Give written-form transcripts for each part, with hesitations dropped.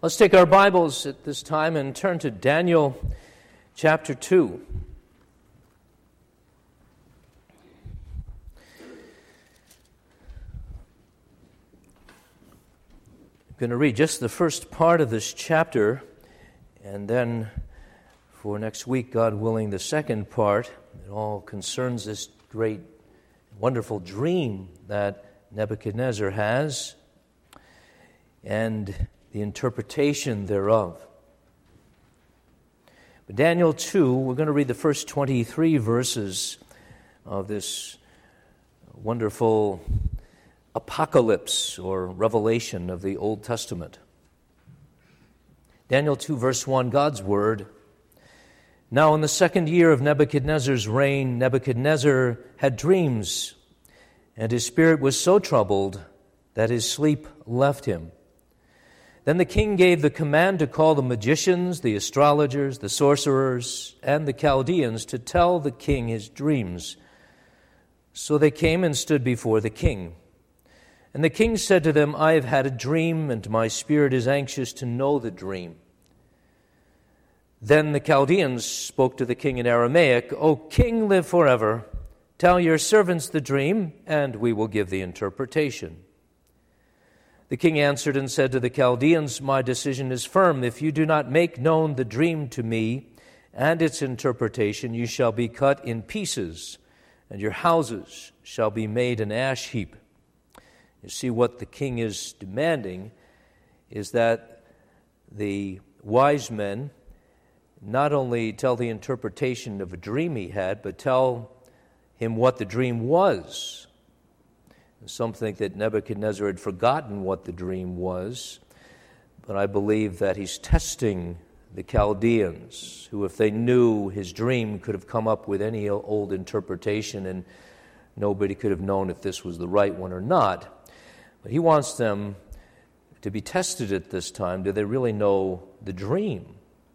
Let's take our Bibles at this time and turn to Daniel chapter 2. I'm going to read just the first part of this chapter, and then for next week, God willing, the second part. It all concerns this great, wonderful dream that Nebuchadnezzar has and the interpretation thereof. But Daniel 2, we're going to read the first 23 verses of this wonderful apocalypse or revelation of the Old Testament. Daniel 2, verse 1, God's Word. Now in the second year of Nebuchadnezzar's reign, Nebuchadnezzar had dreams, and his spirit was so troubled that his sleep left him. Then the king gave the command to call the magicians, the astrologers, the sorcerers, and the Chaldeans to tell the king his dreams. So they came and stood before the king. And the king said to them, I have had a dream, and my spirit is anxious to know the dream. Then the Chaldeans spoke to the king in Aramaic, O king, live forever. Tell your servants the dream, and we will give the interpretation. The king answered and said to the Chaldeans, My decision is firm. If you do not make known the dream to me and its interpretation, you shall be cut in pieces, and your houses shall be made an ash heap. You see, what the king is demanding is that the wise men not only tell the interpretation of a dream he had, but tell him what the dream was. Some think that Nebuchadnezzar had forgotten what the dream was, but I believe that he's testing the Chaldeans, who, if they knew his dream, could have come up with any old interpretation, and nobody could have known if this was the right one or not. But he wants them to be tested at this time. Do they really know the dream?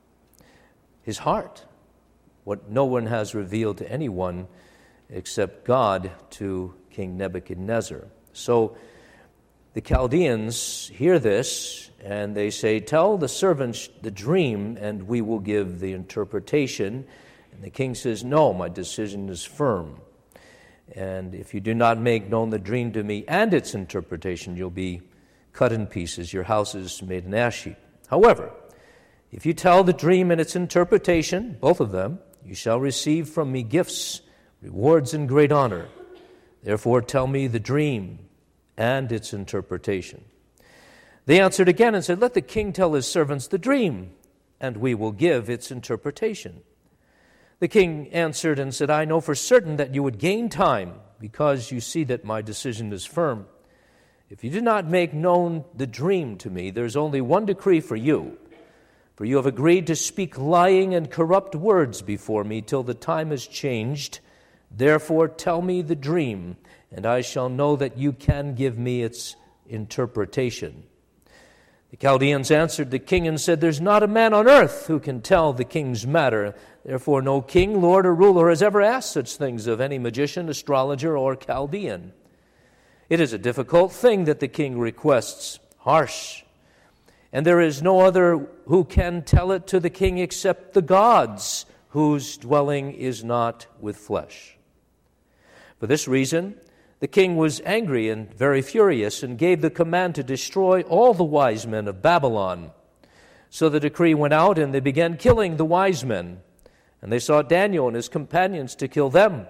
His heart, what no one has revealed to anyone except God to King Nebuchadnezzar. So the Chaldeans hear this, and they say, Tell the servants the dream, and we will give the interpretation. And the king says, No, my decision is firm. And if you do not make known the dream to me and its interpretation, you'll be cut in pieces, your house is made an ash heap. However, if you tell the dream and its interpretation, both of them, you shall receive from me gifts, rewards, and great honor. Therefore tell me the dream and its interpretation. They answered again and said, Let the king tell his servants the dream, and we will give its interpretation. The king answered and said, I know for certain that you would gain time, because you see that my decision is firm. If you do not make known the dream to me, there's only one decree for you. For you have agreed to speak lying and corrupt words before me till the time is changed. Therefore tell me the dream, and I shall know that you can give me its interpretation. The Chaldeans answered the king and said, There's not a man on earth who can tell the king's matter. Therefore no king, lord, or ruler has ever asked such things of any magician, astrologer, or Chaldean. It is a difficult thing that the king requests, harsh. And there is no other who can tell it to the king except the gods, whose dwelling is not with flesh. For this reason, the king was angry and very furious, and gave the command to destroy all the wise men of Babylon. So the decree went out, and they began killing the wise men. And they sought Daniel and his companions to kill them.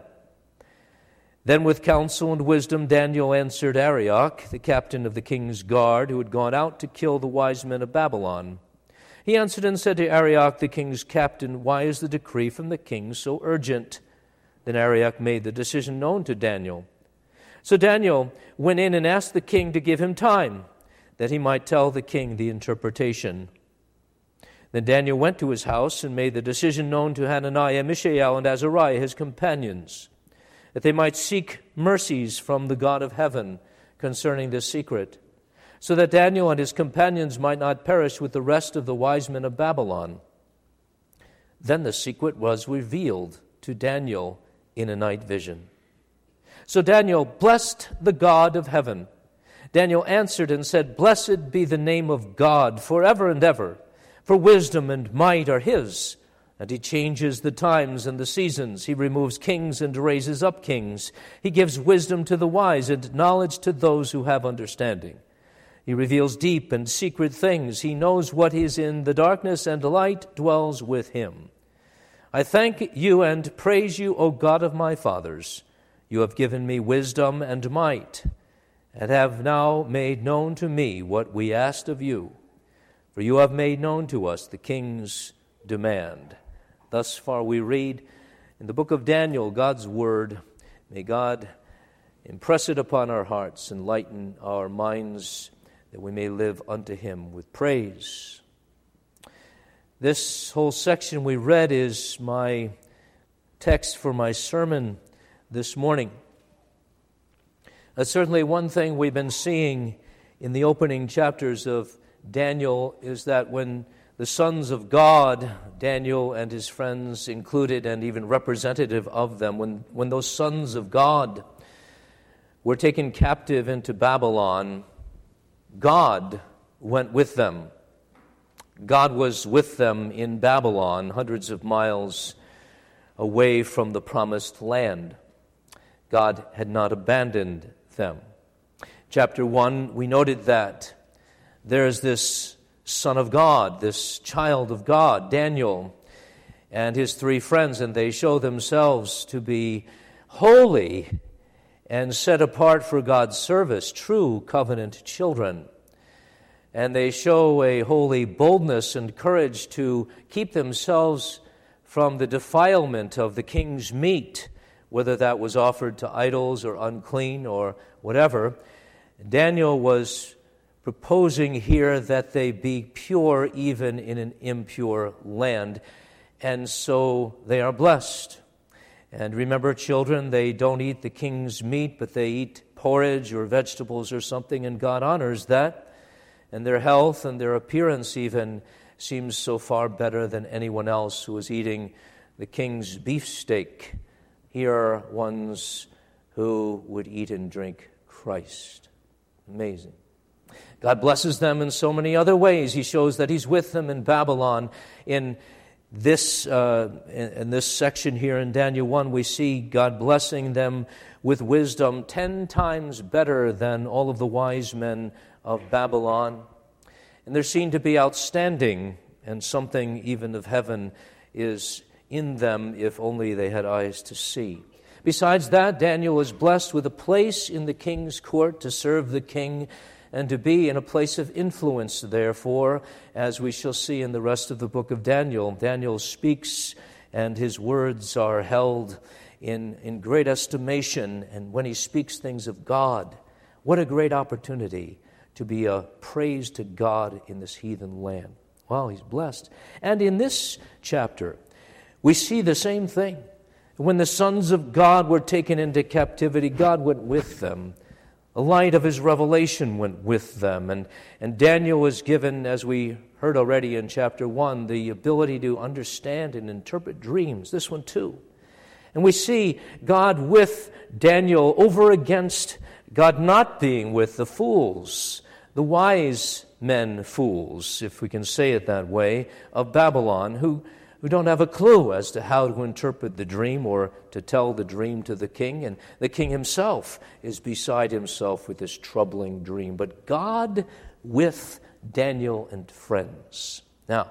Then with counsel and wisdom Daniel answered Arioch, the captain of the king's guard, who had gone out to kill the wise men of Babylon. He answered and said to Arioch, the king's captain, Why is the decree from the king so urgent? Then Arioch made the decision known to Daniel. So Daniel went in and asked the king to give him time, that he might tell the king the interpretation. Then Daniel went to his house and made the decision known to Hananiah, Mishael, and Azariah, his companions, that they might seek mercies from the God of heaven concerning this secret, so that Daniel and his companions might not perish with the rest of the wise men of Babylon. Then the secret was revealed to Daniel in a night vision. So Daniel blessed the God of heaven Daniel answered and said, "Blessed be the name of God forever and ever, for wisdom and might are his. And he changes the times and the seasons. He removes kings and raises up kings. He gives wisdom to the wise and knowledge to those who have understanding. He reveals deep and secret things. He knows what is in the darkness, and light dwells with him. I thank you and praise you, O God of my fathers. You have given me wisdom and might, and have now made known to me what we asked of you. For you have made known to us the king's demand." Thus far we read in the book of Daniel, God's word. May God impress it upon our hearts, enlighten our minds, that we may live unto him with praise. This whole section we read is my text for my sermon this morning. Certainly one thing we've been seeing in the opening chapters of Daniel is that when the sons of God, Daniel and his friends included, and even representative of them, when those sons of God were taken captive into Babylon, God went with them. God was with them in Babylon, hundreds of miles away from the promised land. God had not abandoned them. Chapter 1, we noted that there's this Son of God, this child of God, Daniel, and his three friends, and they show themselves to be holy and set apart for God's service, true covenant children. And they show a holy boldness and courage to keep themselves from the defilement of the king's meat, whether that was offered to idols or unclean or whatever. Daniel was proposing here that they be pure even in an impure land, and so they are blessed. And remember, children, they don't eat the king's meat, but they eat porridge or vegetables or something, and God honors that. And their health and their appearance even seems so far better than anyone else who is eating the king's beefsteak. Here are ones who would eat and drink Christ. Amazing. God blesses them in so many other ways. He shows that he's with them in Babylon. In this section here in Daniel 1, we see God blessing them with wisdom 10 times better than all of the wise men of Babylon. And they're seen to be outstanding, and something even of heaven is in them if only they had eyes to see. Besides that, Daniel is blessed with a place in the king's court to serve the king and to be in a place of influence, therefore, as we shall see in the rest of the book of Daniel. Daniel speaks, and his words are held in great estimation. And when he speaks things of God, what a great opportunity to be a praise to God in this heathen land. Well, he's blessed. And in this chapter, we see the same thing. When the sons of God were taken into captivity, God went with them. The light of his revelation went with them. And Daniel was given, as we heard already in chapter 1, the ability to understand and interpret dreams. This one too. And we see God with Daniel over against God not being with the fools, the wise men fools, if we can say it that way, of Babylon, who don't have a clue as to how to interpret the dream or to tell the dream to the king. And the king himself is beside himself with this troubling dream. But God with Daniel and friends. Now,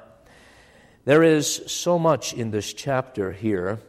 there is so much in this chapter here,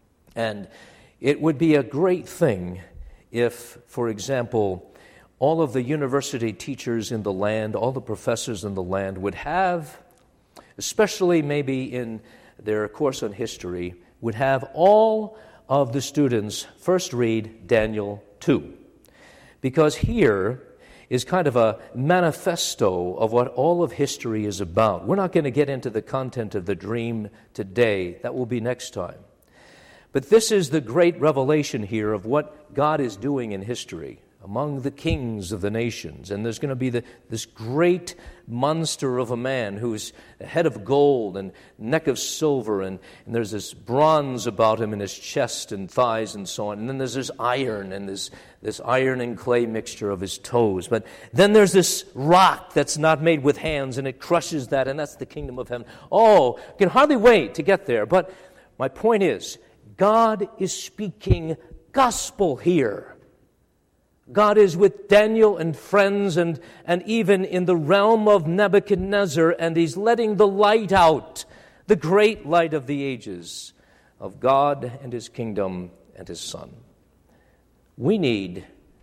and it would be a great thing if, for example, all of the university teachers in the land, all the professors in the land would have, especially maybe in their course on history, would have all of the students first read Daniel 2. Because here is kind of a manifesto of what all of history is about. We're not going to get into the content of the dream today. That will be next time. But this is the great revelation here of what God is doing in history, among the kings of the nations. And there's going to be this great monster of a man who's a head of gold and neck of silver, and there's this bronze about him in his chest and thighs and so on. And then there's this iron and this iron and clay mixture of his toes. But then there's this rock that's not made with hands, and it crushes that, and that's the kingdom of heaven. Oh, I can hardly wait to get there. But my point is, God is speaking gospel here. God is with Daniel and friends and even in the realm of Nebuchadnezzar, and he's letting the light out, the great light of the ages of God and his kingdom and his Son. We need,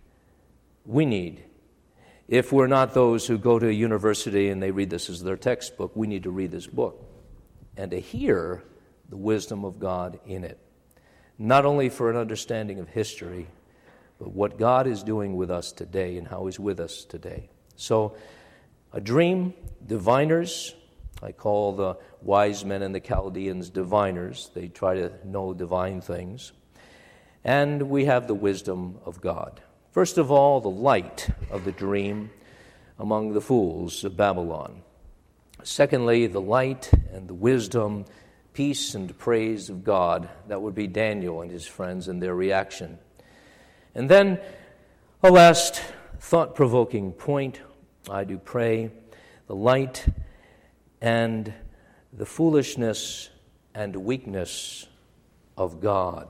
if we're not those who go to a university and they read this as their textbook, we need to read this book and to hear the wisdom of God in it. Not only for an understanding of history, but what God is doing with us today and how he's with us today. So, a dream, diviners. I call the wise men and the Chaldeans diviners. They try to know divine things. And we have the wisdom of God. First of all, the light of the dream among the fools of Babylon. Secondly, the light and the wisdom, peace and praise of God. That would be Daniel and his friends and their reaction. And then a last thought-provoking point, I do pray, the light and the foolishness and weakness of God.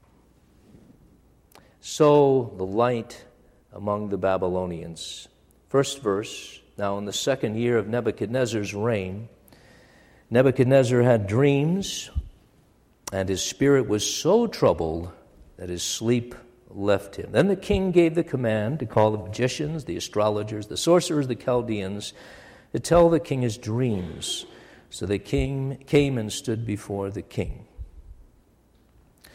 So the light among the Babylonians. First verse, now in the second year of Nebuchadnezzar's reign, Nebuchadnezzar had dreams, and his spirit was so troubled that his sleep left him. Then the king gave the command to call the magicians, the astrologers, the sorcerers, the Chaldeans, to tell the king his dreams. So they came and stood before the king. I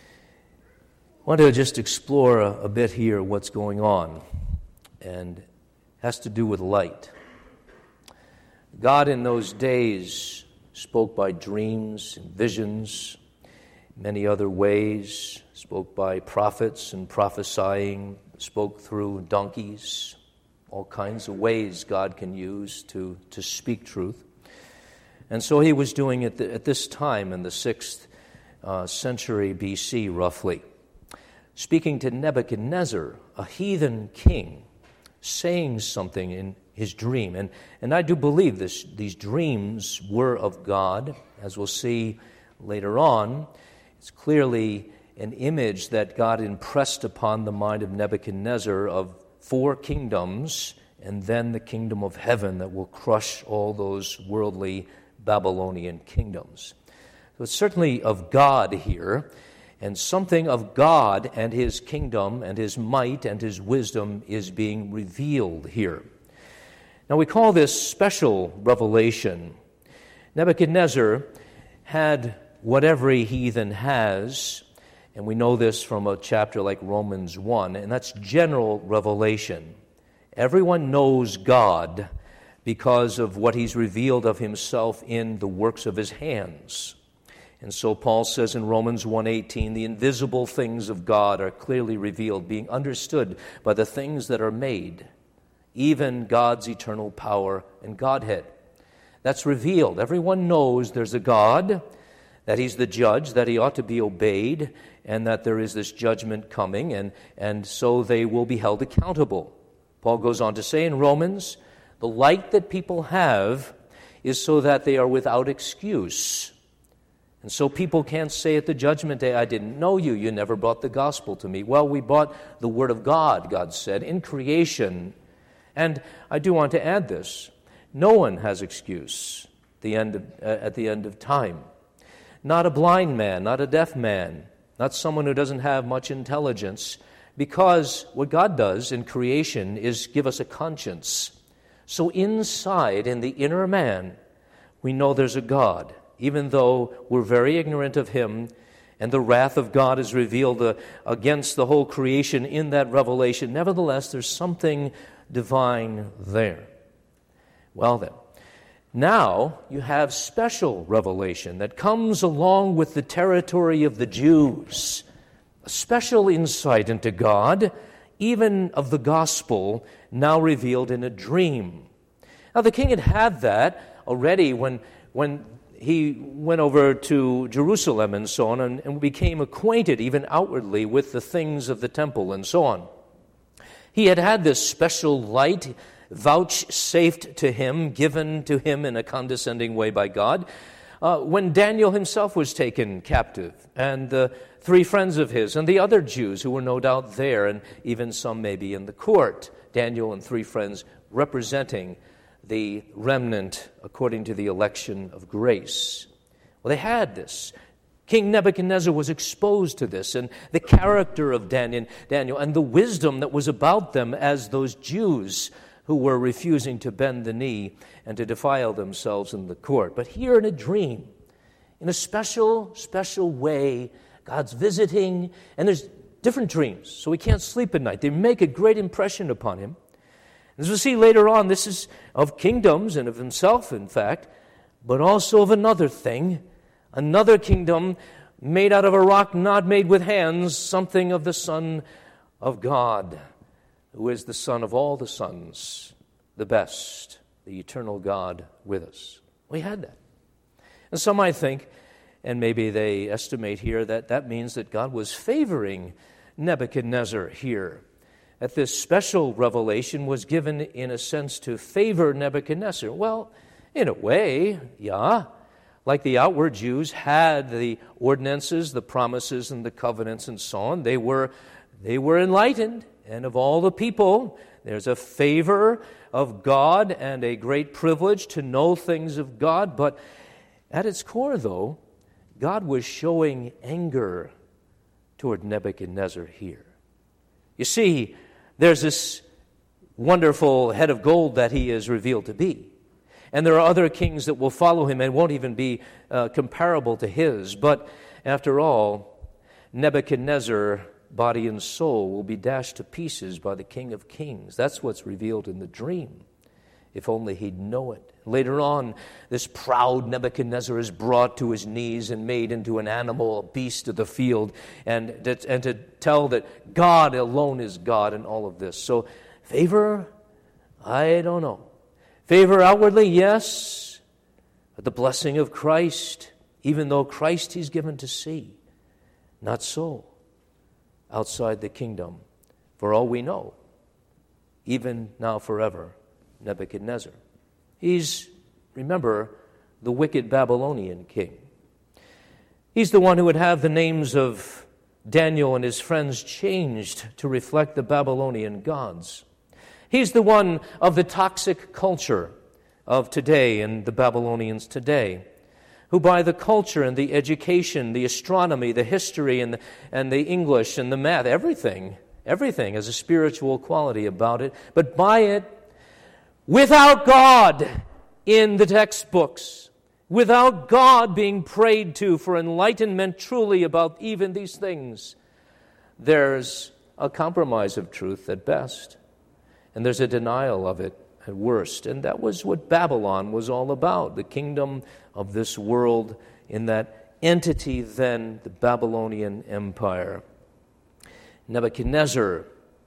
want to just explore a bit here what's going on, and it has to do with light. God in those days spoke by dreams and visions, many other ways, spoke by prophets and prophesying, spoke through donkeys, all kinds of ways God can use to speak truth. And so he was doing it at this time in the 6th century BC, roughly, speaking to Nebuchadnezzar, a heathen king, saying something in his dream. And I do believe these dreams were of God, as we'll see later on. It's clearly an image that God impressed upon the mind of Nebuchadnezzar of 4 kingdoms, and then the kingdom of heaven that will crush all those worldly Babylonian kingdoms. So it's certainly of God here, and something of God and his kingdom and his might and his wisdom is being revealed here. Now we call this special revelation. Nebuchadnezzar had what every heathen has, and we know this from a chapter like Romans 1, and that's general revelation. Everyone knows God because of what he's revealed of himself in the works of his hands. And so Paul says in Romans 1:18, the invisible things of God are clearly revealed, being understood by the things that are made, even God's eternal power and Godhead. That's revealed. Everyone knows there's a God, that he's the judge, that he ought to be obeyed, and that there is this judgment coming, and so they will be held accountable. Paul goes on to say in Romans, the light that people have is so that they are without excuse. And so people can't say at the judgment day, I didn't know you, you never brought the gospel to me. Well, we brought the word of God, God said, in creation. And I do want to add this. No one has excuse at the end of time. Not a blind man, not a deaf man, not someone who doesn't have much intelligence, because what God does in creation is give us a conscience. So inside, in the inner man, we know there's a God, even though we're very ignorant of him, and the wrath of God is revealed against the whole creation in that revelation. Nevertheless, there's something divine there. Well then, now you have special revelation that comes along with the territory of the Jews. A special insight into God, even of the gospel, now revealed in a dream. Now the king had that already when he went over to Jerusalem and so on, and became acquainted even outwardly with the things of the temple and so on. He had this special light vouchsafed to him, given to him in a condescending way by God, when Daniel himself was taken captive, and the 3 friends of his, and the other Jews who were no doubt there, and even some maybe in the court. Daniel and 3 friends representing the remnant according to the election of grace. Well, they had this. King Nebuchadnezzar was exposed to this, and the character of Daniel and the wisdom that was about them as those Jews who were refusing to bend the knee and to defile themselves in the court. But here in a dream, in a special way, God's visiting, and there's different dreams, so he can't sleep at night. They make a great impression upon him. As we'll see later on, this is of kingdoms and of himself, in fact, but also of another thing, another kingdom made out of a rock not made with hands, something of the Son of God, who is the Son of all the sons, the best, the eternal God with us. We had that. And some might think, and maybe they estimate here, that means that God was favoring Nebuchadnezzar here. That this special revelation was given, in a sense, to favor Nebuchadnezzar. Well, in a way, yeah. Like the outward Jews had the ordinances, the promises, and the covenants, and so on. They were enlightened, and of all the people, there's a favor of God and a great privilege to know things of God. But at its core, though, God was showing anger toward Nebuchadnezzar here. You see, there's this wonderful head of gold that he is revealed to be. And there are other kings that will follow him and won't even be comparable to his. But after all, Nebuchadnezzar, body and soul, will be dashed to pieces by the King of Kings. That's what's revealed in the dream, if only he'd know it. Later on, this proud Nebuchadnezzar is brought to his knees and made into an animal, a beast of the field, and to tell that God alone is God in all of this. So, favor, I don't know. Favor outwardly, yes, but the blessing of Christ, even though Christ he's given to see, not so outside the kingdom. For all we know, even now forever, Nebuchadnezzar. He's, remember, the wicked Babylonian king. He's the one who would have the names of Daniel and his friends changed to reflect the Babylonian gods. He's the one of the toxic culture of today and the Babylonians today, who by the culture and the education, the astronomy, the history, and the English and the math, everything has a spiritual quality about it, but by it, without God in the textbooks, without God being prayed to for enlightenment truly about even these things, there's a compromise of truth at best, and there's a denial of it at worst. And that was what Babylon was all about, the kingdom of this world in that entity then, the Babylonian Empire. Nebuchadnezzar,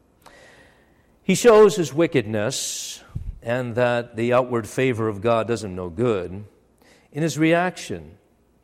he shows his wickedness and that the outward favor of God does him no good in his reaction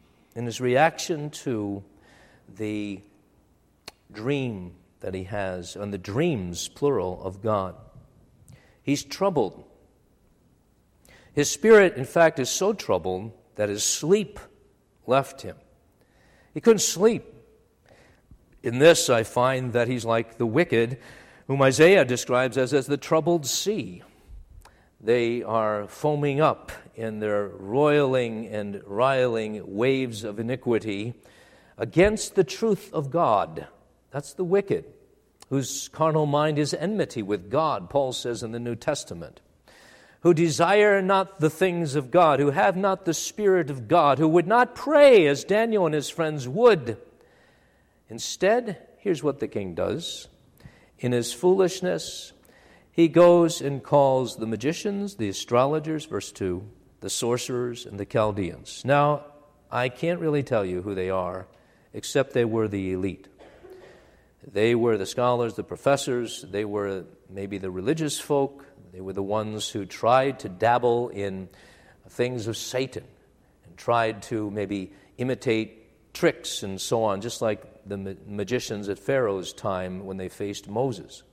to the dream that he has, and the dreams, plural, of God. He's troubled. His spirit, in fact, is so troubled that his sleep left him. He couldn't sleep. In this, I find that he's like the wicked, whom Isaiah describes as the troubled sea. They are foaming up in their roiling and riling waves of iniquity against the truth of God. That's the wicked, whose carnal mind is enmity with God, Paul says in the New Testament, who desire not the things of God, who have not the Spirit of God, who would not pray as Daniel and his friends would. Instead, here's what the king does. In his foolishness, he goes and calls the magicians, the astrologers, verse 2, the sorcerers, and the Chaldeans. Now, I can't really tell you who they are, except they were the elite. They were the scholars, the professors, they were maybe the religious folk, they were the ones who tried to dabble in things of Satan and tried to maybe imitate tricks and so on, just like the magicians at Pharaoh's time when they faced Moses.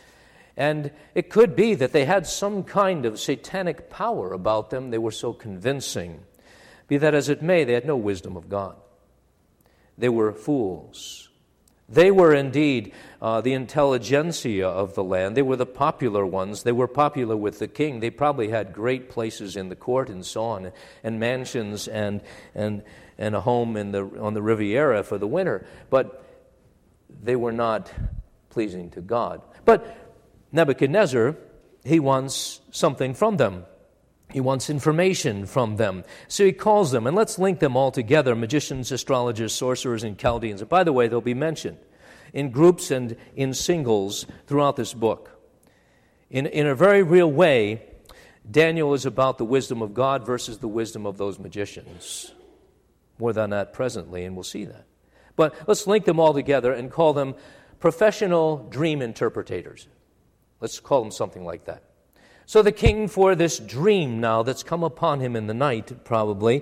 And it could be that they had some kind of satanic power about them. They were so convincing. Be that as it may, they had no wisdom of God. They were fools. They were indeed the intelligentsia of the land. They were the popular ones. They were popular with the king. They probably had great places in the court and so on, and mansions and a home on the Riviera for the winter. But they were not pleasing to God. But Nebuchadnezzar, he wants something from them. He wants information from them. So he calls them, and let's link them all together, magicians, astrologers, sorcerers, and Chaldeans. And by the way, they'll be mentioned in groups and in singles throughout this book. In a very real way, Daniel is about the wisdom of God versus the wisdom of those magicians. More than that presently, and we'll see that. But let's link them all together and call them professional dream interpreters. Let's call them something like that. So the king, for this dream now that's come upon him in the night, probably,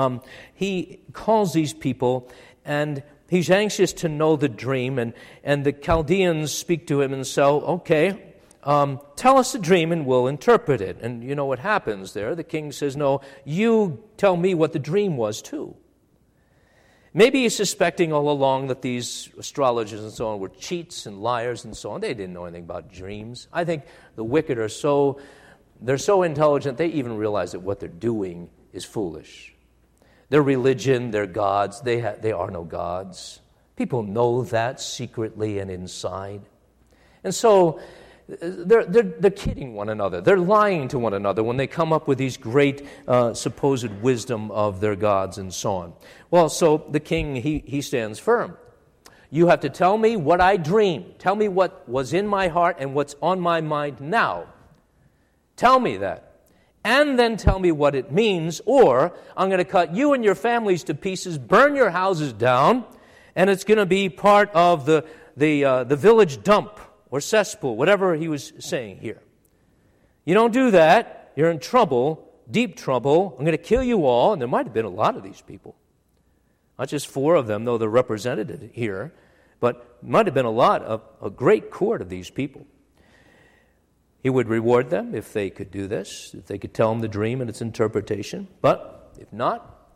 he calls these people, and he's anxious to know the dream, and the Chaldeans speak to him and say, okay, tell us the dream and we'll interpret it. And you know what happens there? The king says, no, you tell me what the dream was too. Maybe he's suspecting all along that these astrologers and so on were cheats and liars and so on. They didn't know anything about dreams. I think the wicked are so intelligent, they even realize that what they're doing is foolish. Their religion, their gods, they are no gods. People know that secretly and inside. And so they're kidding one another. They're lying to one another when they come up with these great supposed wisdom of their gods and so on. Well, so the king, he stands firm. You have to tell me what I dreamed. Tell me what was in my heart and what's on my mind now. Tell me that. And then tell me what it means, or I'm going to cut you and your families to pieces, burn your houses down, and it's going to be part of the village dump or cesspool, whatever he was saying here. You don't do that, you're in trouble, deep trouble. I'm going to kill you all, and there might have been a lot of these people. Not just 4 of them, though they're represented here, but might have been a great court of these people. He would reward them if they could do this, if they could tell him the dream and its interpretation. But if not,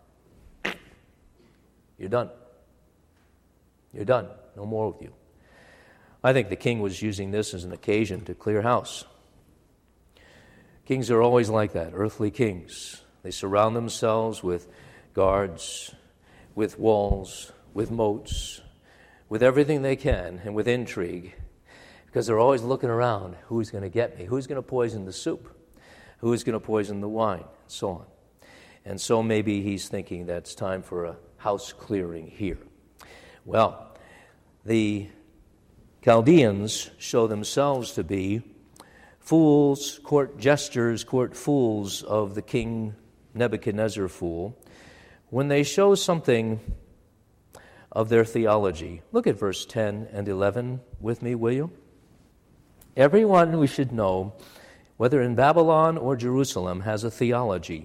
you're done. You're done. No more with you. I think the king was using this as an occasion to clear house. Kings are always like that, earthly kings. They surround themselves with guards, with walls, with moats, with everything they can, and with intrigue. Because they're always looking around, who's going to get me? Who's going to poison the soup? Who's going to poison the wine? And so on. And so maybe he's thinking that it's time for a house clearing here. Well, the Chaldeans show themselves to be fools, court jesters, court fools of the king Nebuchadnezzar fool, when they show something of their theology. Look at verse 10 and 11 with me, will you? Everyone we should know, whether in Babylon or Jerusalem, has a theology.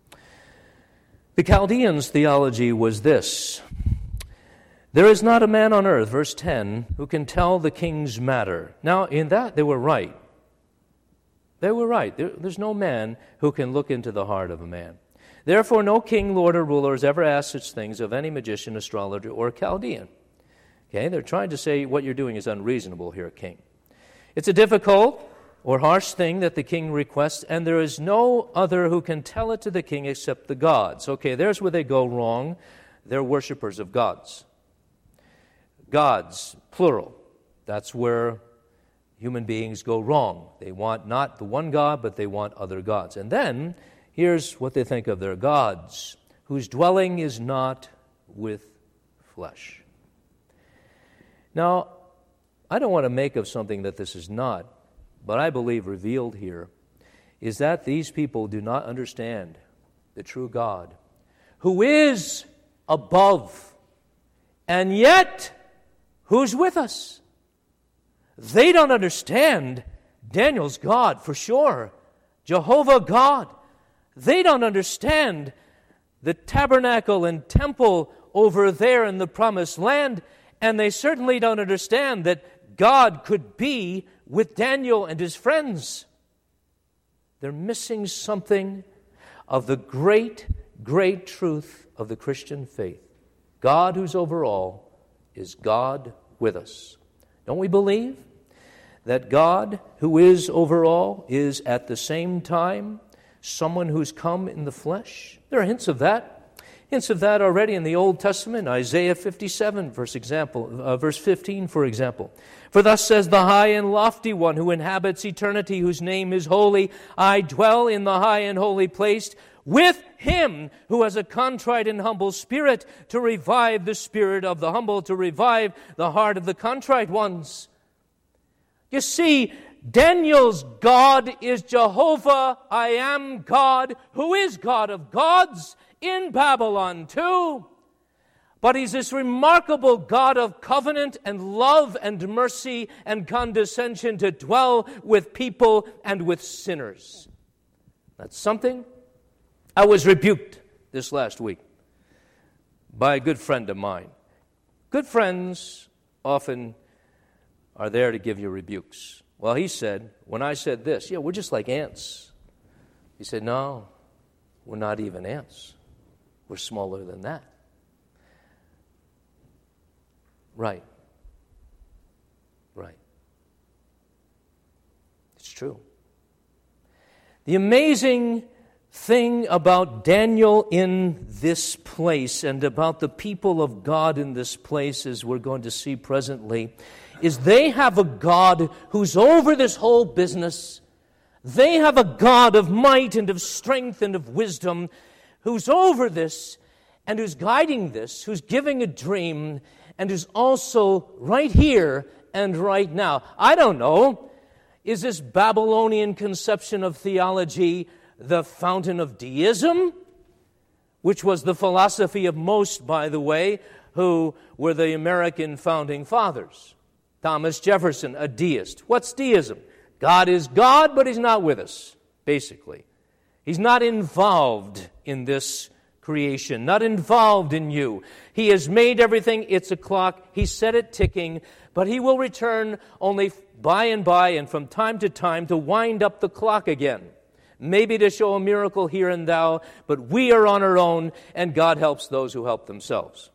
The Chaldeans' theology was this: there is not a man on earth, verse 10, who can tell the king's matter. Now, in that, they were right. They were right. There's no man who can look into the heart of a man. Therefore, no king, lord, or ruler has ever asked such things of any magician, astrologer, or Chaldean. Okay, they're trying to say what you're doing is unreasonable here, king. It's a difficult or harsh thing that the king requests, and there is no other who can tell it to the king except the gods. Okay, there's where they go wrong. They're worshipers of gods. Gods, plural. That's where human beings go wrong. They want not the one God, but they want other gods. And then, here's what they think of their gods, whose dwelling is not with flesh. Now, I don't want to make of something that this is not, but I believe revealed here is that these people do not understand the true God, who is above, and yet who's with us. They don't understand Daniel's God for sure. Jehovah God. They don't understand the tabernacle and temple over there in the promised land, and they certainly don't understand that God could be with Daniel and his friends. They're missing something of the great, great truth of the Christian faith. God who's over all is God with us. Don't we believe that God who is over all is at the same time someone who's come in the flesh? There are hints of that. Hints of that already in the Old Testament. Isaiah 57, verse 15, for example. For thus says the high and lofty one who inhabits eternity, whose name is holy. I dwell in the high and holy place with him who has a contrite and humble spirit, to revive the spirit of the humble, to revive the heart of the contrite ones. You see, Daniel's God is Jehovah, I am God, who is God of gods, in Babylon too. But he's this remarkable God of covenant and love and mercy and condescension to dwell with people and with sinners. That's something. I was rebuked this last week by a good friend of mine. Good friends often are there to give you rebukes. Well, he said, when I said this, we're just like ants. He said, no, we're not even ants. We're smaller than that. Right. It's true. The amazing thing about Daniel in this place and about the people of God in this place, as we're going to see presently, is they have a God who's over this whole business. They have a God of might and of strength and of wisdom who's over this and who's guiding this, who's giving a dream, and who's also right here and right now. I don't know, is this Babylonian conception of theology the fountain of deism, which was the philosophy of most, by the way, who were the American founding fathers? Thomas Jefferson, a deist. What's deism? God is God, but he's not with us, basically. He's not involved in this creation, not involved in you. He has made everything. It's a clock. He set it ticking, but he will return only by and from time to wind up the clock again. Maybe to show a miracle here and now, but we are on our own, and God helps those who help themselves.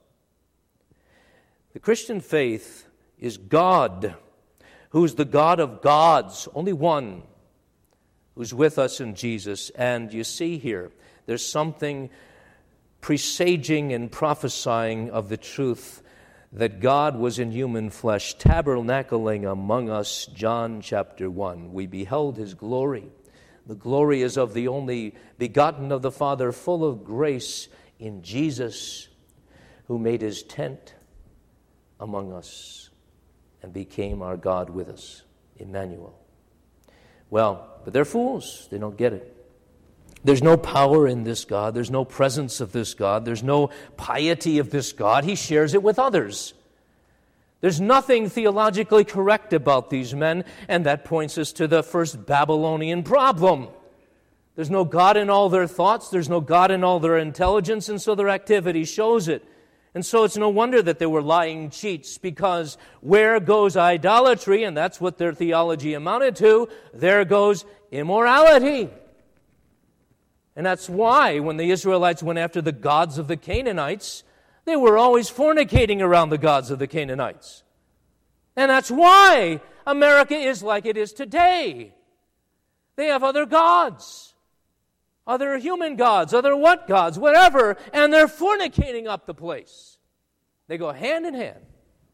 The Christian faith is God, who's the God of gods, only one, who's with us in Jesus. And you see here, there's something presaging and prophesying of the truth that God was in human flesh, tabernacling among us, John chapter 1. We beheld his glory. The glory is of the only begotten of the Father, full of grace, in Jesus, who made his tent among us and became our God with us, Emmanuel. Well, but they're fools. They don't get it. There's no power in this God. There's no presence of this God. There's no piety of this God. He shares it with others. There's nothing theologically correct about these men, and that points us to the first Babylonian problem. There's no God in all their thoughts. There's no God in all their intelligence, and so their activity shows it. And so it's no wonder that they were lying cheats, because where goes idolatry, and that's what their theology amounted to, there goes immorality. And that's why when the Israelites went after the gods of the Canaanites, they were always fornicating around the gods of the Canaanites. And that's why America is like it is today. They have other gods, other human gods, other what gods, whatever, and they're fornicating up the place. They go hand in hand.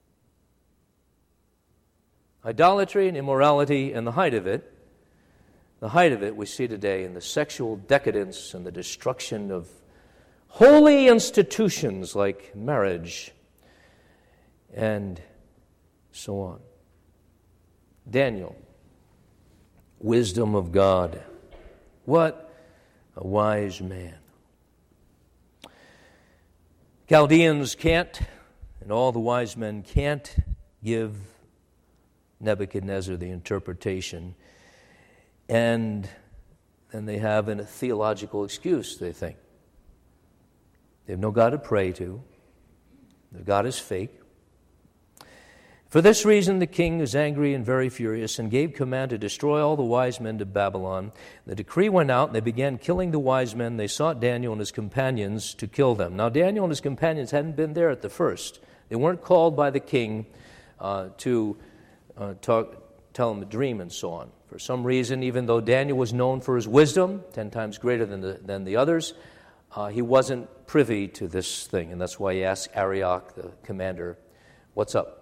Idolatry and immorality, and the height of it we see today in the sexual decadence and the destruction of holy institutions like marriage and so on. Daniel, wisdom of God. What a wise man. Chaldeans can't, and all the wise men can't give Nebuchadnezzar the interpretation. And then they have a theological excuse, they think. They have no God to pray to. Their God is fake. For this reason, the king was angry and very furious and gave command to destroy all the wise men to Babylon. The decree went out, and they began killing the wise men. They sought Daniel and his companions to kill them. Now, Daniel and his companions hadn't been there at the first. They weren't called by the king to tell him a dream and so on. For some reason, even though Daniel was known for his wisdom, 10 times greater than the others, he wasn't privy to this thing. And that's why he asked Arioch, the commander, what's up?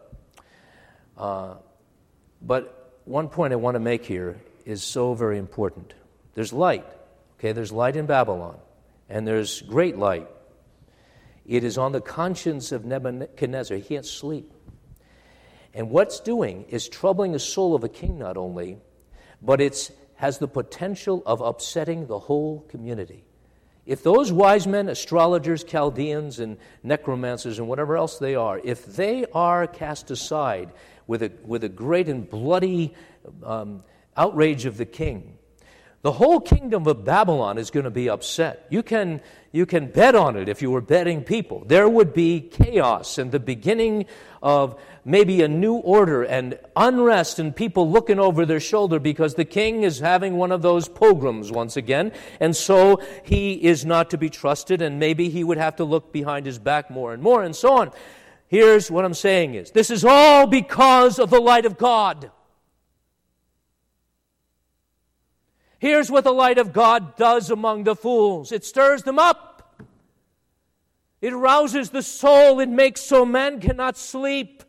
But one point I want to make here is so very important. There's light. Okay, there's light in Babylon, and there's great light. It is on the conscience of Nebuchadnezzar. He can't sleep. And what's doing is troubling the soul of a king not only, but it has the potential of upsetting the whole community. If those wise men, astrologers, Chaldeans, and necromancers, and whatever else they are, if they are cast aside with a great and bloody outrage of the king, the whole kingdom of Babylon is going to be upset. You can bet on it if you were betting people. There would be chaos and the beginning of maybe a new order and unrest and people looking over their shoulder because the king is having one of those pogroms once again, and so he is not to be trusted, and maybe he would have to look behind his back more and more, and so on. Here's what I'm saying is, this is all because of the light of God. Here's what the light of God does among the fools. It stirs them up. It rouses the soul. It makes so man cannot sleep.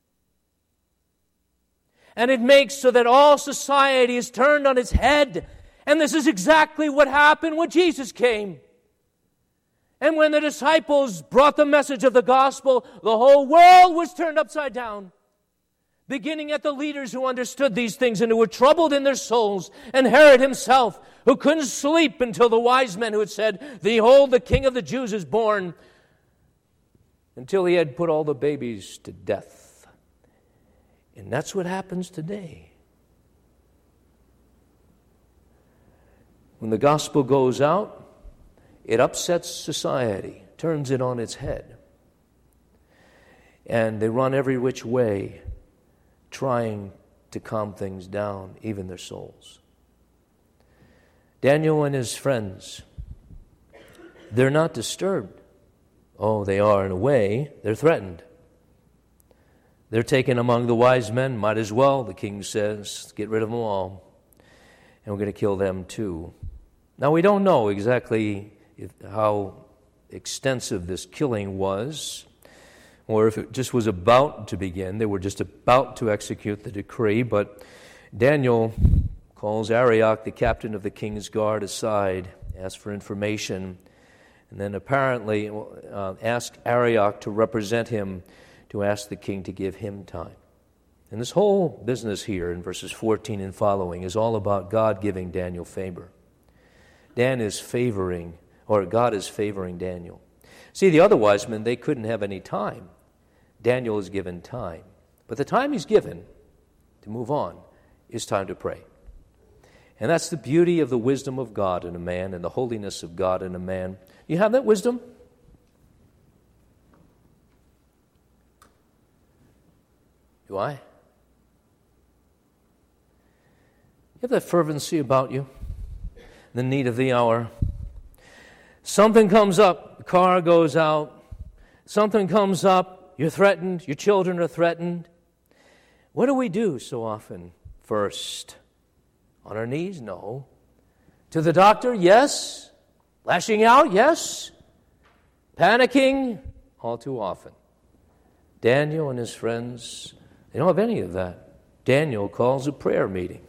And it makes so that all society is turned on its head. And this is exactly what happened when Jesus came. And when the disciples brought the message of the gospel, the whole world was turned upside down. Beginning at the leaders who understood these things and who were troubled in their souls, and Herod himself, who couldn't sleep until the wise men who had said, "Behold, the King of the Jews is born," until he had put all the babies to death. And that's what happens today. When the gospel goes out, it upsets society, turns it on its head. And they run every which way, trying to calm things down, even their souls. Daniel and his friends, they're not disturbed. Oh, they are in a way. They're threatened. They're taken among the wise men. Might as well, the king says, get rid of them all. And we're going to kill them too. Now, we don't know exactly how extensive this killing was, or if it just was about to begin. They were just about to execute the decree, but Daniel calls Arioch, the captain of the king's guard, aside, asks for information, and then apparently asked Arioch to represent him to ask the king to give him time. And this whole business here in verses 14 and following is all about God giving Daniel favor. God is favoring Daniel. See, the other wise men, they couldn't have any time. Daniel is given time. But the time he's given to move on is time to pray. And that's the beauty of the wisdom of God in a man and the holiness of God in a man. You have that wisdom? Do I? You have that fervency about you? The need of the hour. Something comes up, the car goes out. Something comes up, you're threatened, your children are threatened. What do we do so often? First, on our knees? No. To the doctor? Yes. Lashing out? Yes. Panicking? All too often. Daniel and his friends, they don't have any of that. Daniel calls a prayer meeting.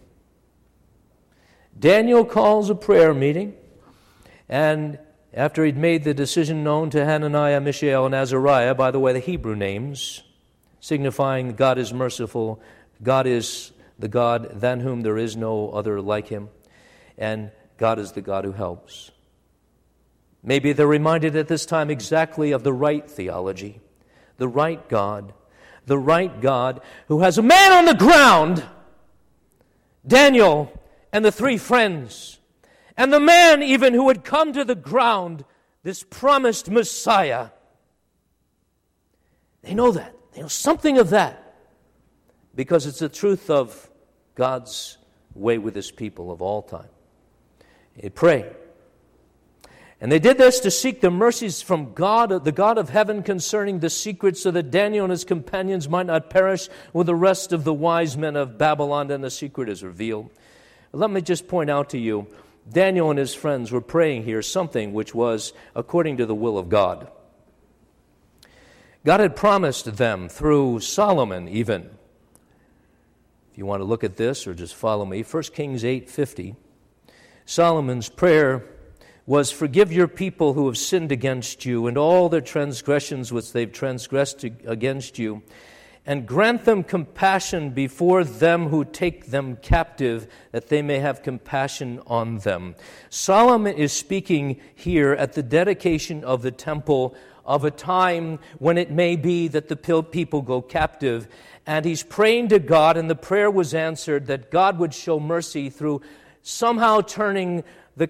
Daniel calls a prayer meeting, and after he'd made the decision known to Hananiah, Mishael, and Azariah, by the way, the Hebrew names, signifying God is merciful, God is the God than whom there is no other like him, and God is the God who helps. Maybe they're reminded at this time exactly of the right theology, the right God, the right God, who has a man on the ground, Daniel and the three friends, and the man even who had come to the ground, this promised Messiah. They know that. They know something of that, because it's the truth of God's way with His people of all time. They pray. And they did this to seek the mercies from God, the God of heaven, concerning the secret, so that Daniel and his companions might not perish with the rest of the wise men of Babylon, and the secret is revealed. Let me just point out to you, Daniel and his friends were praying here something which was according to the will of God. God had promised them through Solomon even. If you want to look at this or just follow me, 1 Kings 8:50, Solomon's prayer was, "Forgive your people who have sinned against you and all their transgressions which they've transgressed against you, and grant them compassion before them who take them captive, that they may have compassion on them." Solomon is speaking here at the dedication of the temple of a time when it may be that the people go captive, and he's praying to God, and the prayer was answered that God would show mercy through somehow turning the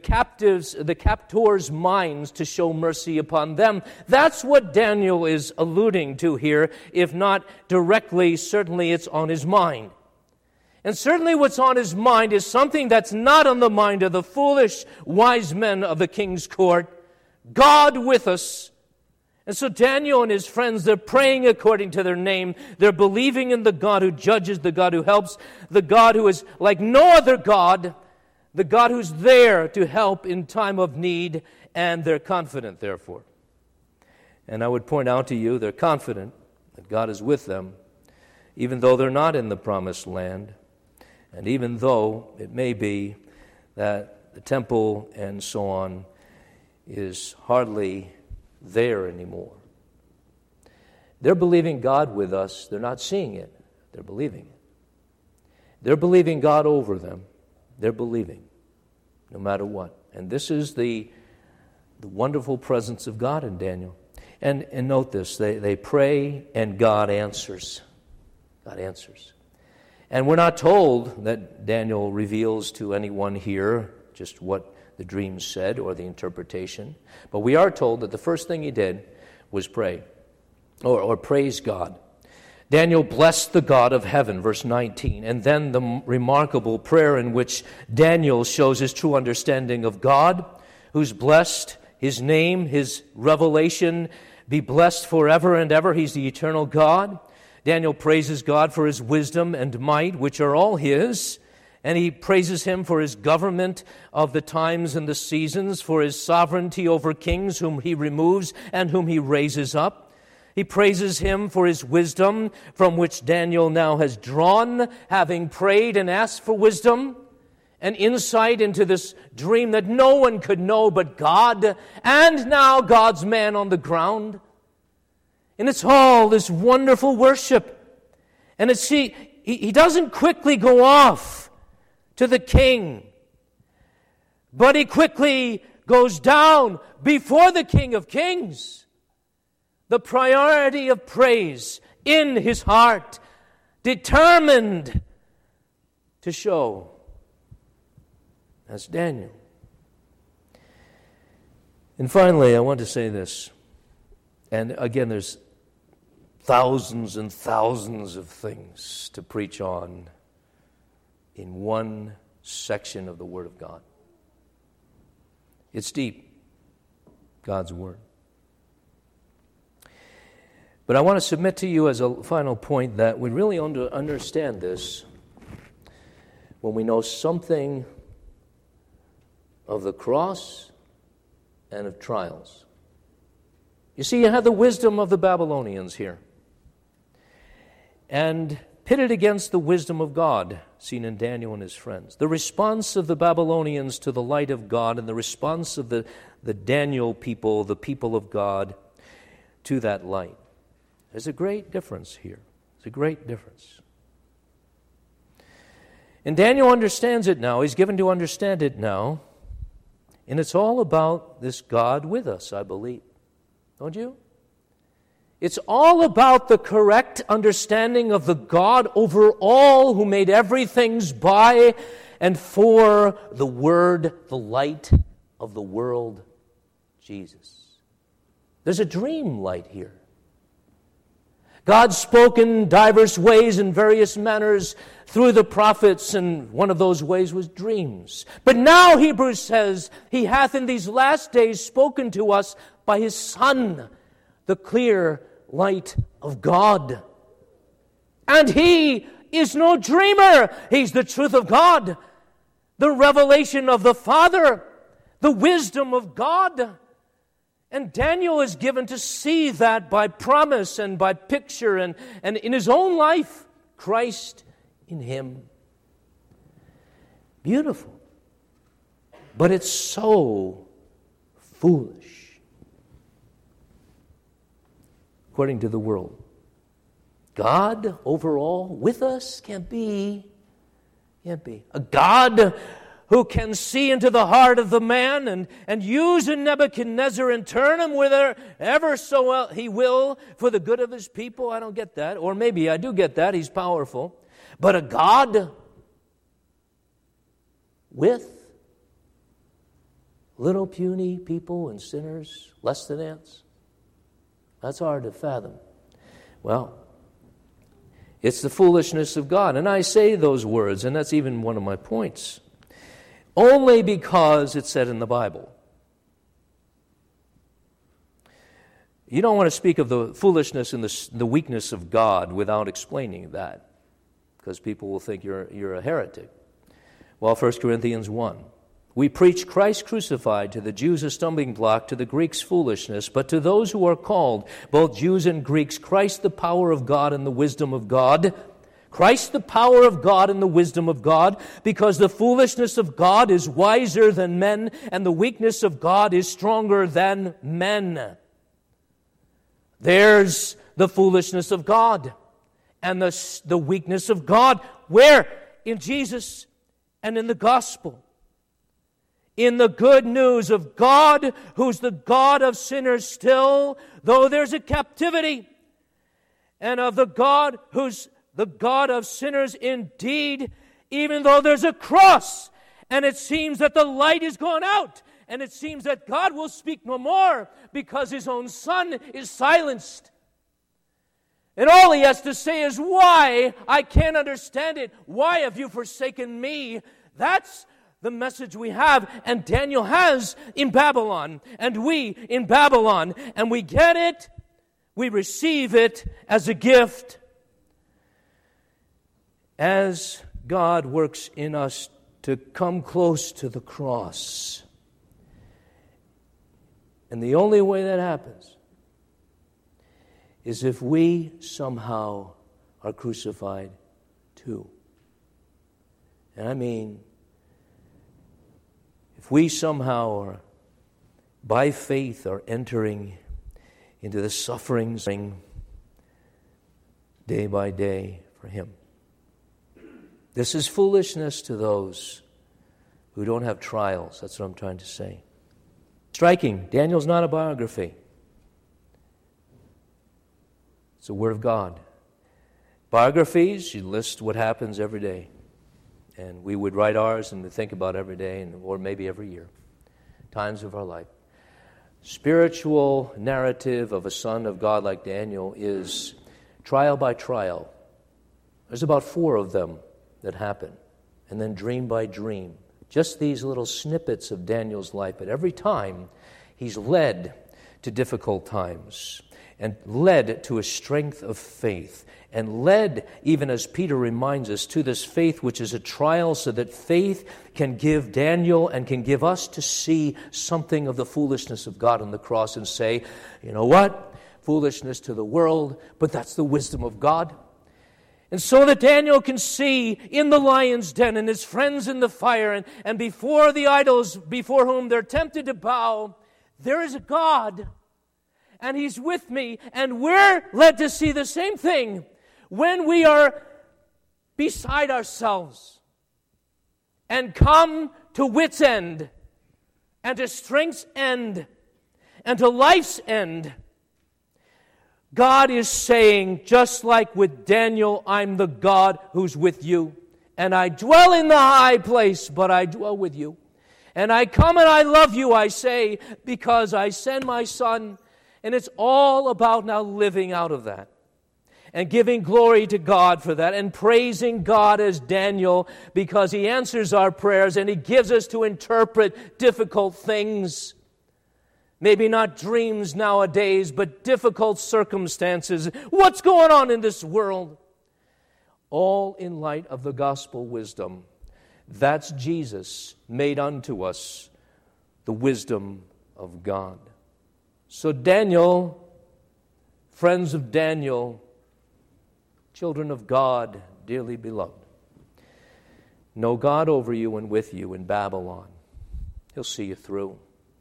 captors' minds to show mercy upon them. That's what Daniel is alluding to here. If not directly, certainly it's on his mind. And certainly what's on his mind is something that's not on the mind of the foolish wise men of the king's court. God with us. And so Daniel and his friends, they're praying according to their name. They're believing in the God who judges, the God who helps, the God who is like no other God, the God who's there to help in time of need, and they're confident, therefore. And I would point out to you, they're confident that God is with them, even though they're not in the promised land, and even though it may be that the temple and so on is hardly there anymore. They're believing God with us. They're not seeing it. They're believing it. They're believing God over them. They're believing, no matter what. And this is the wonderful presence of God in Daniel. And note this, they pray and God answers. God answers. And we're not told that Daniel reveals to anyone here just what the dream said or the interpretation. But we are told that the first thing he did was pray, or praise God. Daniel blessed the God of heaven, verse 19, and then the remarkable prayer in which Daniel shows his true understanding of God, who's blessed, his name, his revelation, be blessed forever and ever. He's the eternal God. Daniel praises God for his wisdom and might, which are all his, and he praises him for his government of the times and the seasons, for his sovereignty over kings whom he removes and whom he raises up. He praises him for his wisdom, from which Daniel now has drawn, having prayed and asked for wisdom and insight into this dream that no one could know but God, and now God's man on the ground. And it's all this wonderful worship. And he doesn't quickly go off to the king, but he quickly goes down before the King of Kings. The priority of praise in his heart, determined to show as Daniel. And finally, I want to say this. And again, there's thousands and thousands of things to preach on in one section of the Word of God. It's deep, God's Word. But I want to submit to you as a final point that we really understand this when we know something of the cross and of trials. You see, you have the wisdom of the Babylonians here, and pitted against the wisdom of God seen in Daniel and his friends. The response of the Babylonians to the light of God, and the response of the Daniel people, the people of God, to that light. There's a great difference here. There's a great difference. And Daniel understands it now. He's given to understand it now. And it's all about this God with us, I believe. Don't you? It's all about the correct understanding of the God over all who made everything by and for the Word, the light of the world, Jesus. There's a dream light here. God spoke in diverse ways in various manners through the prophets, and one of those ways was dreams. But now, Hebrews says, He hath in these last days spoken to us by His Son, the clear light of God. And He is no dreamer. He's the truth of God, the revelation of the Father, the wisdom of God. And Daniel is given to see that by promise and by picture and in his own life, Christ in him. Beautiful. But it's so foolish. According to the world. God overall with us can't be. A God who can see into the heart of the man and use a Nebuchadnezzar and turn him whithersoever so well he will for the good of his people. I don't get that. Or maybe I do get that. He's powerful. But a God with little puny people and sinners, less than ants. That's hard to fathom. Well, it's the foolishness of God. And I say those words, and that's even one of my points, only because it's said in the Bible. You don't want to speak of the foolishness and the weakness of God without explaining that, because people will think you're a heretic. Well, 1 Corinthians 1. We preach Christ crucified, to the Jews a stumbling block, to the Greeks foolishness, but to those who are called, both Jews and Greeks, Christ the power of God and the wisdom of God. Christ the power of God and the wisdom of God, because the foolishness of God is wiser than men, and the weakness of God is stronger than men. There's the foolishness of God and the weakness of God. Where? In Jesus and in the gospel. In the good news of God, who's the God of sinners still, though there's a captivity, and of the God who's the God of sinners indeed, even though there's a cross, and it seems that the light is gone out, and it seems that God will speak no more because His own Son is silenced. And all He has to say is, why? I can't understand it. Why have you forsaken me? That's the message we have, and Daniel has in Babylon, and we in Babylon, and we get it, we receive it as a gift, as God works in us to come close to the cross. And the only way that happens is if we somehow are crucified too. And I mean, if we somehow are, by faith, are entering into the sufferings day by day for Him. This is foolishness to those who don't have trials. That's what I'm trying to say. Striking. Daniel's not a biography. It's the Word of God. Biographies, you list what happens every day. And we would write ours and think about every day, or maybe every year. Times of our life. Spiritual narrative of a son of God like Daniel is trial by trial. There's about 4 of them that happen. And then dream by dream. Just these little snippets of Daniel's life. But every time, he's led to difficult times. And led to a strength of faith. And led, even as Peter reminds us, to this faith which is a trial, so that faith can give Daniel and can give us to see something of the foolishness of God on the cross and say, you know what? Foolishness to the world, but that's the wisdom of God. And so that Daniel can see in the lion's den and his friends in the fire and before the idols before whom they're tempted to bow, there is a God, and He's with me, and we're led to see the same thing when we are beside ourselves and come to wit's end and to strength's end and to life's end. God is saying, just like with Daniel, I'm the God who's with you. And I dwell in the high place, but I dwell with you. And I come and I love you, I say, because I send my Son. And it's all about now living out of that. And giving glory to God for that. And praising God as Daniel, because He answers our prayers and He gives us to interpret difficult things. Maybe not dreams nowadays, but difficult circumstances. What's going on in this world? All in light of the gospel wisdom. That's Jesus made unto us the wisdom of God. So Daniel, friends of Daniel, children of God, dearly beloved, know God over you and with you in Babylon. He'll see you through.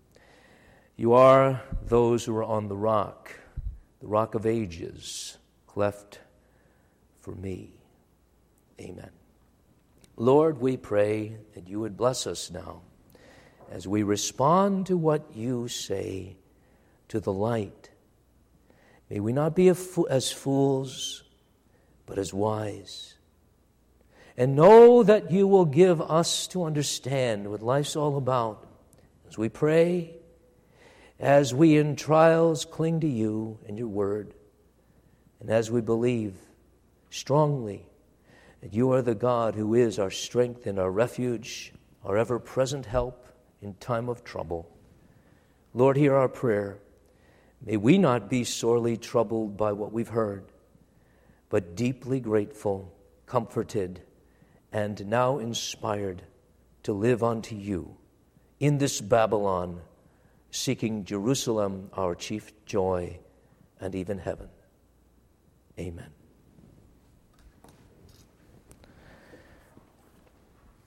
You are those who are on the rock of ages, cleft for me. Amen. Lord, we pray that you would bless us now as we respond to what you say to the light. May we not be as fools, but as wise. And know that you will give us to understand what life's all about as we pray, as we in trials cling to you and your word, and as we believe strongly that you are the God who is our strength and our refuge, our ever-present help in time of trouble. Lord, hear our prayer. May we not be sorely troubled by what we've heard, but deeply grateful, comforted, and now inspired to live unto you in this Babylon, seeking Jerusalem, our chief joy, and even heaven. Amen.